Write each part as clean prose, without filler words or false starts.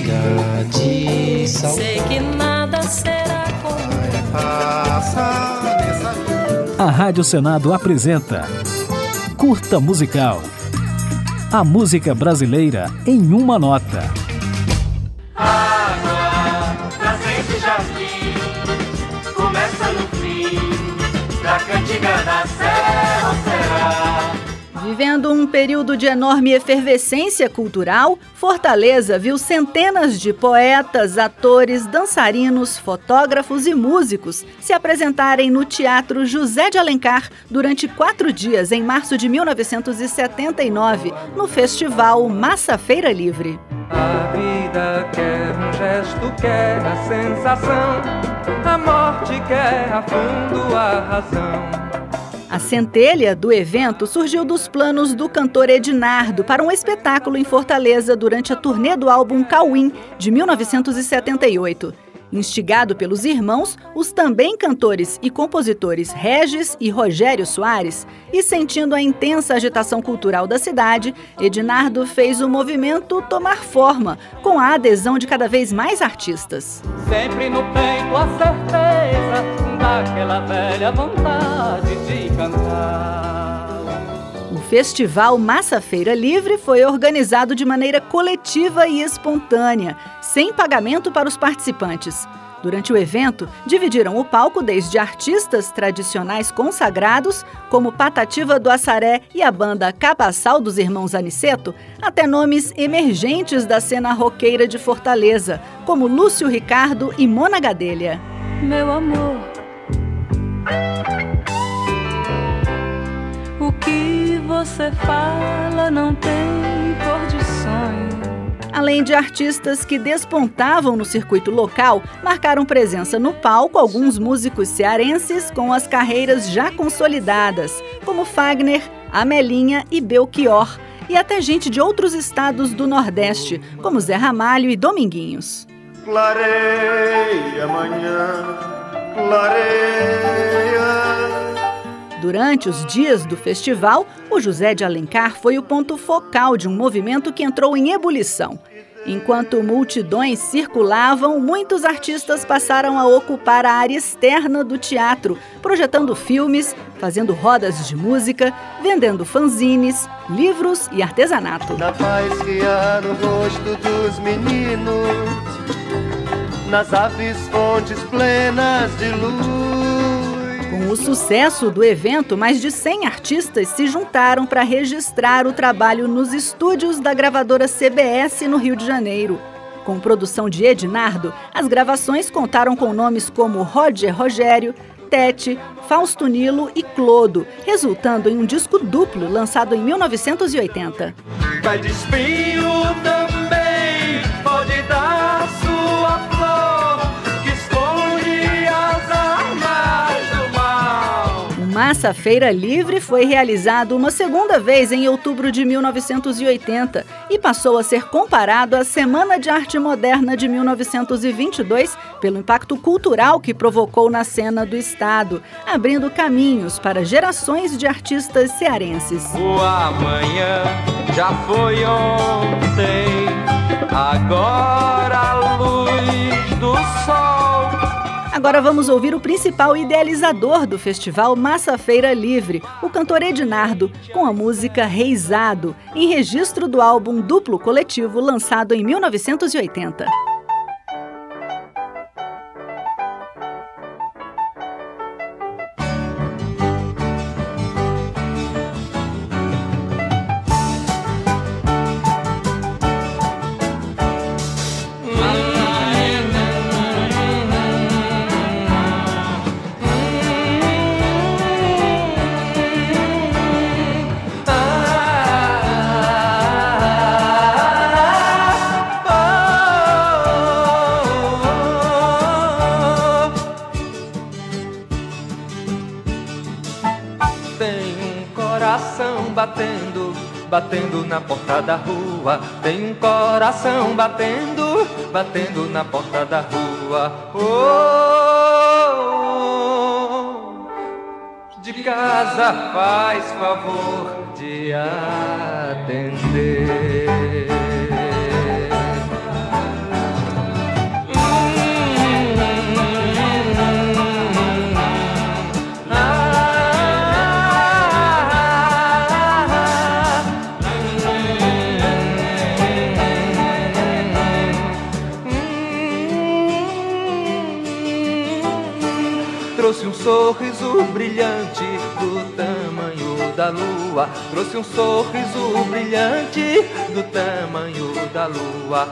de saudade. Sei que nada será como A Rádio Senado apresenta Curta Musical. A música brasileira em uma nota. Água, nascente jardim, começa no fim, da cantiga da serra será. Vivendo um período de enorme efervescência cultural, Fortaleza viu centenas de poetas, atores, dançarinos, fotógrafos e músicos se apresentarem no Teatro José de Alencar durante 4 dias em março de 1979, no festival Massa Feira Livre. A vida quer um gesto, quer a sensação, a morte quer a fundo a razão. A centelha do evento surgiu dos planos do cantor Ednardo para um espetáculo em Fortaleza durante a turnê do álbum Cauim, de 1978. Instigado pelos irmãos, os também cantores e compositores Regis e Rogério Soares, e sentindo a intensa agitação cultural da cidade, Ednardo fez o movimento tomar forma, com a adesão de cada vez mais artistas. Sempre no peito a certeza daquela velha vontade de cantar. O Festival Massa Feira Livre foi organizado de maneira coletiva e espontânea, sem pagamento para os participantes. Durante o evento, dividiram o palco desde artistas tradicionais consagrados, como Patativa do Assaré e a banda Cabaçal dos Irmãos Aniceto, até nomes emergentes da cena roqueira de Fortaleza, como Lúcio Ricardo e Mona Gadelha. meu amor. O que você fala não tem cor de sonho. Além de artistas que despontavam no circuito local, marcaram presença no palco alguns músicos cearenses com as carreiras já consolidadas, como Fagner, Amelinha e Belchior, e até gente de outros estados do Nordeste, como Zé Ramalho e Dominguinhos. Clareia amanhã, clareia. Durante os dias do festival, o José de Alencar foi o ponto focal de um movimento que entrou em ebulição. Enquanto multidões circulavam, muitos artistas passaram a ocupar a área externa do teatro, projetando filmes, fazendo rodas de música, vendendo fanzines, livros e artesanato. Na paz que há no rosto dos meninos, nas aves fontes plenas de luz. Com o sucesso do evento, mais de 100 artistas se juntaram para registrar o trabalho nos estúdios da gravadora CBS no Rio de Janeiro. Com produção de Ednardo, as gravações contaram com nomes como Roger Rogério, Tete, Fausto Nilo e Clodo, resultando em um disco duplo lançado em 1980. Pé de espinho também pode dar sua flor, que esconde as armas do mal. O Massa Feira Livre foi realizado uma segunda vez em outubro de 1980 e passou a ser comparado à Semana de Arte Moderna de 1922 pelo impacto cultural que provocou na cena do estado, abrindo caminhos para gerações de artistas cearenses. O amanhã já foi ontem, agora a luz do sol. Agora vamos ouvir o principal idealizador do festival Massa Feira Livre, o cantor Ednardo, com a música Reisado, em registro do álbum duplo coletivo lançado em 1980. Batendo, batendo na porta da rua. Tem um coração batendo, batendo na porta da rua. Oh, de casa faz favor de atender. sorriso brilhante do tamanho da lua. Trouxe um sorriso brilhante do tamanho da lua.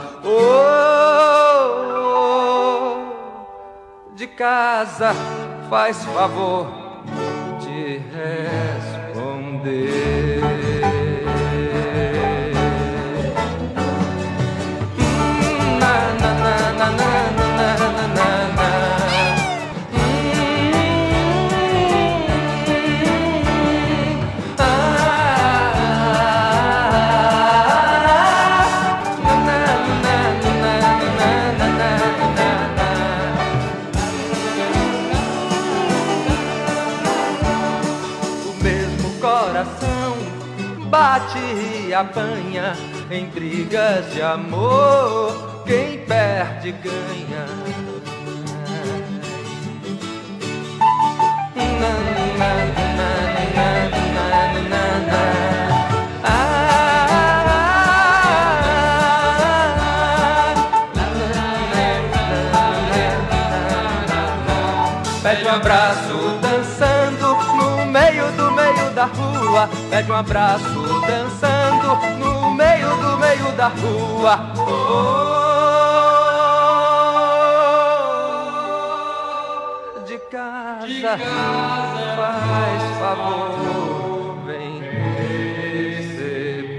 Oh, de casa, faz favor de responder. Bate e apanha em brigas de amor, quem perde ganha. Pede um abraço dançando no meio da rua. Pede um abraço dançando no meio da rua. Oh, de casa, faz favor, vem receber.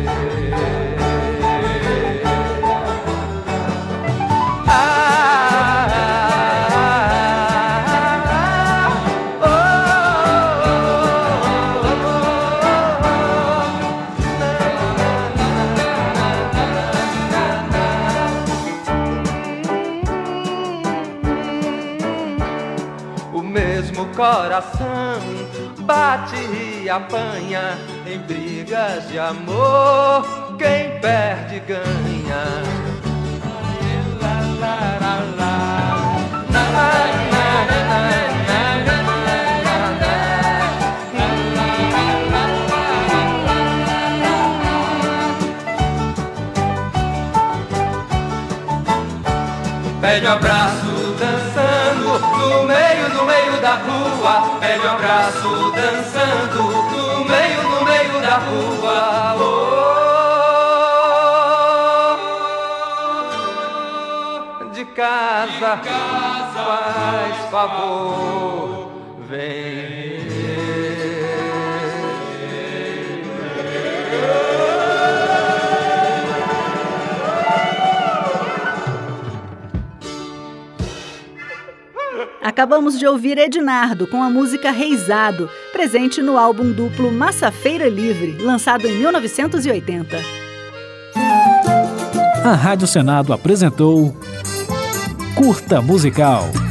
Coração bate e apanha em brigas de amor, quem perde ganha. Pede um abraço dançando no meio da rua. Pede um abraço dançando no meio da rua. Oh, de casa, faz favor, vem. Acabamos de ouvir Ednardo com a música Reisado, presente no álbum duplo Massafeira Livre, lançado em 1980. A Rádio Senado apresentou Curta Musical.